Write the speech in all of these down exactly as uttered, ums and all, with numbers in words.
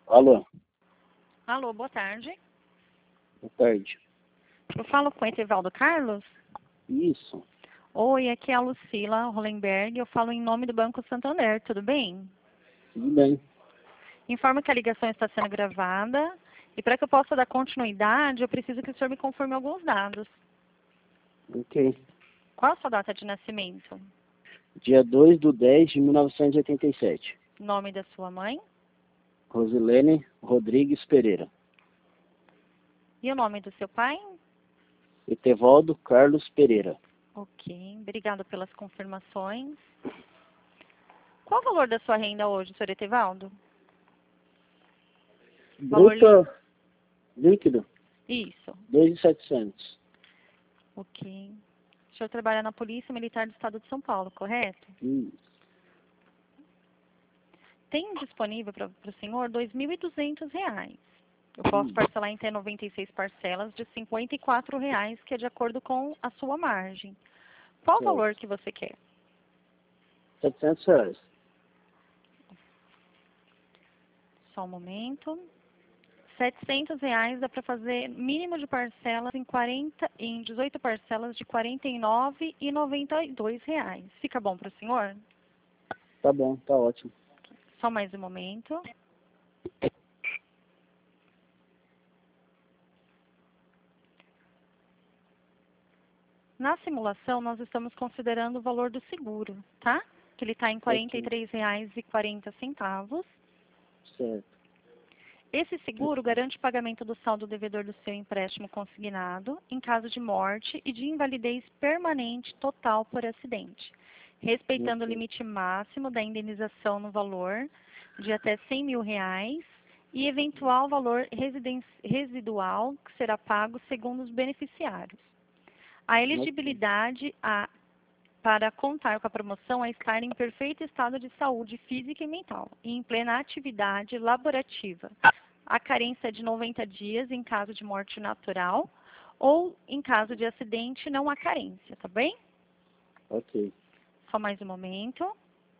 Alô, Alô, boa tarde. boa tarde. Eu falo com o Etevaldo Carlos? Isso, Oi, aqui é a Lucila Hollenberg. Eu falo em nome do Banco Santander, tudo bem? tudo bem. Informo que a ligação está sendo gravada e para que eu possa dar continuidade, eu preciso que o senhor me confirme alguns dados. Ok. Qual a sua data de nascimento? Dia dois de dez de mil novecentos e oitenta e sete. Nome da sua mãe? Rosilene Rodrigues Pereira. E o nome do seu pai? Etevaldo Carlos Pereira. Ok, obrigada pelas confirmações. Qual o valor da sua renda hoje, senhor Etevaldo? Valor Bruta líquido, Isso, dois mil e setecentos. ok. O senhor trabalha na Polícia Militar do Estado de São Paulo, correto? Isso. Tem disponível para o senhor dois mil e duzentos reais. Eu posso parcelar em até noventa e seis parcelas de cinquenta e quatro reais, que é de acordo com a sua margem. Qual o Certo. valor que você quer? setecentos reais. Só um momento. setecentos reais dá para fazer mínimo de parcelas em, quarenta, em dezoito parcelas de quarenta e nove reais e noventa e dois reais. Fica bom para o senhor? Tá bom, tá ótimo. Só mais um momento. Na simulação, nós estamos considerando o valor do seguro, tá? Que ele está em quarenta e três reais e quarenta centavos. Certo. Esse seguro garante o pagamento do saldo devedor do seu empréstimo consignado em caso de morte e de invalidez permanente total por acidente, respeitando o Ok. limite máximo da indenização no valor de até cem mil reais e eventual valor residen- residual que será pago segundo os beneficiários. A elegibilidade a, para contar com a promoção é estar em perfeito estado de saúde física e mental e em plena atividade laborativa. A carência é de noventa dias em caso de morte natural ou em caso de acidente não há carência, tá bem? Ok. Só mais um momento.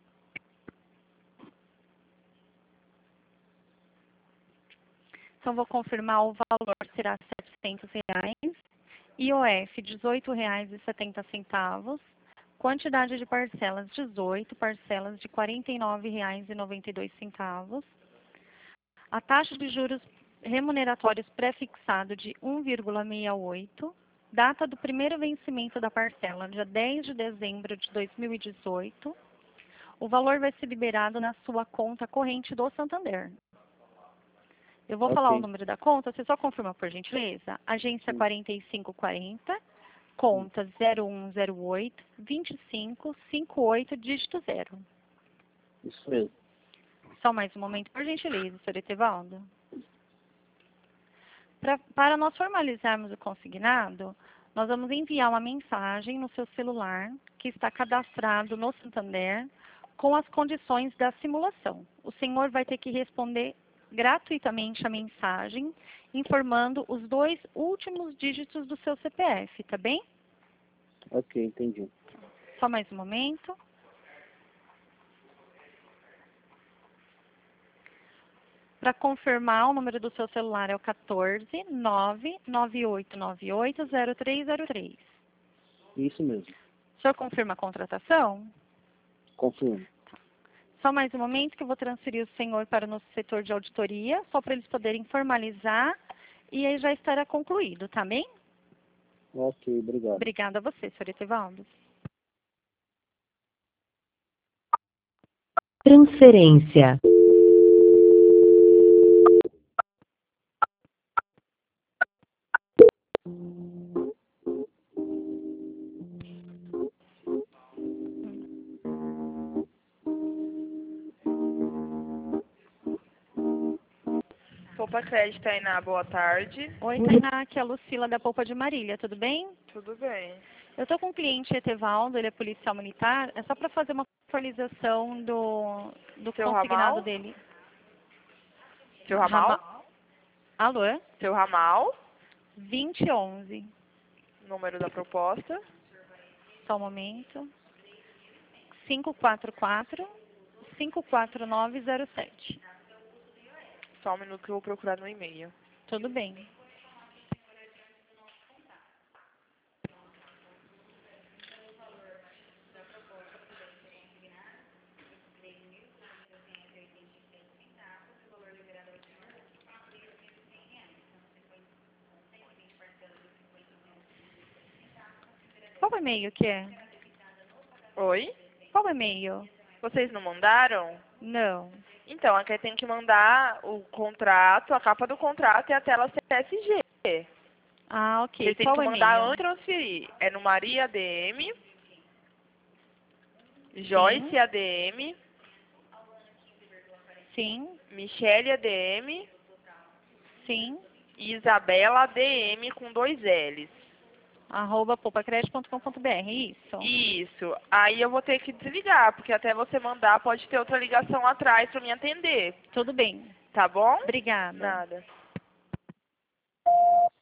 Então, vou confirmar o valor será setecentos reais. I O F, dezoito reais e setenta centavos. Quantidade de parcelas, dezoito parcelas de quarenta e nove reais e noventa e dois centavos. A taxa de juros remuneratórios pré-fixado de um vírgula sessenta e oito. Data do primeiro vencimento da parcela, dia dez de dezembro de dois mil e dezoito. O valor vai ser liberado na sua conta corrente do Santander. Eu vou falar o Ok. número da conta, você só confirma por gentileza? Agência Sim. quarenta e cinco quarenta, conta zero um zero oito, vinte e cinco, cinquenta e oito, dígito zero. Isso mesmo. Só mais um momento, por gentileza, senhor Etevaldo. Pra, para nós formalizarmos o consignado, nós vamos enviar uma mensagem no seu celular, que está cadastrado no Santander, com as condições da simulação. O senhor vai ter que responder gratuitamente a mensagem, informando os dois últimos dígitos do seu C P F, tá bem? Ok, entendi. Só mais um momento. Para confirmar, o número do seu celular é o quatorze, nove nove oito nove oito, zero três zero três. Isso mesmo. O senhor confirma a contratação? Confirmo. Só mais um momento que eu vou transferir o senhor para o nosso setor de auditoria, só para eles poderem formalizar e aí já estará concluído, tá bem? Ok, obrigado. Obrigada a você, senhor Etevaldo. Transferência. Poupa Crédito, Tainá, boa tarde. Oi, Tainá, aqui é a Lucila da Polpa de Marília, tudo bem? Tudo bem. Eu estou com o cliente Etevaldo, ele é policial militar, é só para fazer uma atualização do, do Seu consignado ramal? dele. Seu ramal? Rama- Alô? Seu ramal? vinte e onze. Número da proposta? Só um momento. cinco quatro quatro, cinco quatro nove zero sete. Só um minuto que eu vou procurar no e-mail. Tudo bem. Qual e-mail que é? Oi? Qual e-mail? Vocês não mandaram? Não. Então, aqui tem que mandar o contrato, a capa do contrato e a tela C S G. Ah, ok. Vocês têm Qual que mandar e-mail? antes de transferir. É no Maria A D M, Joyce A D M, Sim, Michele A D M sim. e Isabela A D M com dois L's. Arroba poupacred ponto com ponto br, isso. Isso. Aí eu vou ter que desligar, porque até você mandar pode ter outra ligação atrás para me atender. Tudo bem. Tá bom? Obrigada. Nada.